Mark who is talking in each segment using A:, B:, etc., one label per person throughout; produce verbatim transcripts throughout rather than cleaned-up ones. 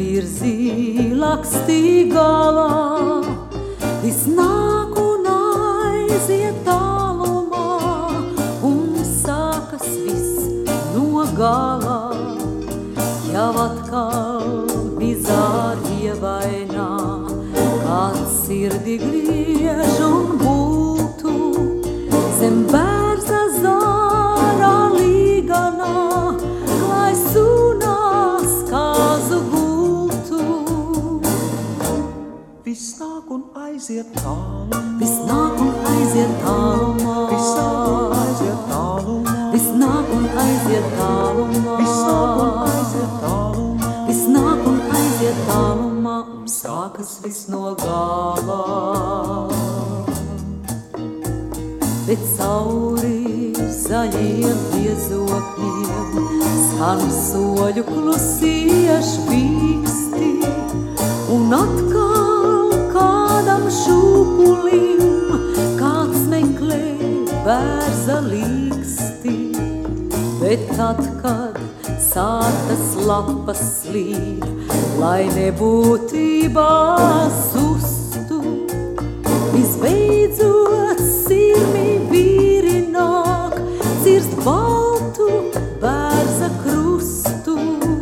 A: ir zilakstī galā, viss nāk un aiziet tālumā, un sākas viss no galā. Jau atkal bizārie vainā, kāds sirdi griež un būtu zem bērza zārā līganā, klai sunās kāzu gultu.
B: Viss nāk un aiziet tālumā,
A: viss nāk un aiziet tālumā,
B: viss nāk un aiziet tālumā,
A: viss nāk un aiziet tālumā,
B: viss nāk un aiziet tālumā,
A: viss nāk un aiziet tālumā, un sākas viss no galā. Bet cauri zaļiem biezokļiem skan soļu klusie špīksti, un atkal kādam šūpulim kāds meklē bērza līksti. Bet tad, kad sārtas lapas slīd, lai nebūtībā sustu, visbeidzot sirmi vīri nāk, cirst baltu bērza krustu.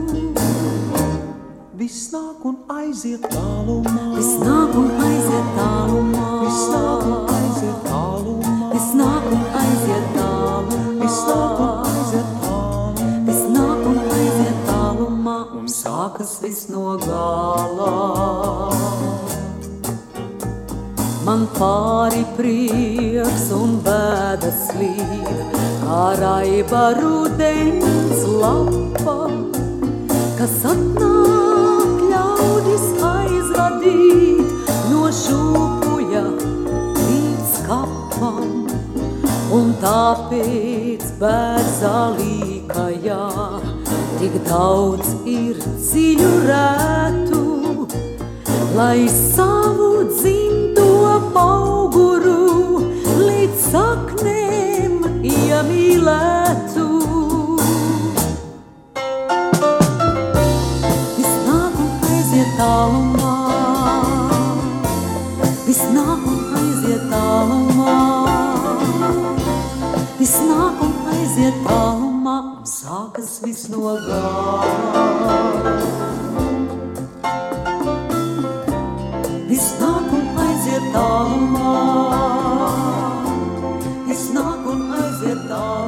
B: viss nāk un aiziet tālumā,
A: Viss nāk un aiziet tālumā,
B: viss nāk un aiziet tālumā,
A: viss nāk un aiziet tālumā,
B: viss nāk un aiziet tālumā,
A: viss nāk un aiziet tālumā, un sākas viss no galā. Man pāri prieks un bēdas slīd, kā raiba rudens lapa, kas atnāk ļaudis aizvadīt no šūpuja līdz kapam. Un tāpēc bērzā līkajā tik daudz ir dziļu rētu, lai savu dzimto auguru līdz saknēm iemīlētu. Viss nāk un aiziet tālumā, viss nāk un aiziet tālumā, viss nāk un aiziet tālumā, sākas viss no galā. Viss nāk un aiziet tālumā, viss nāk un aiziet tālumā.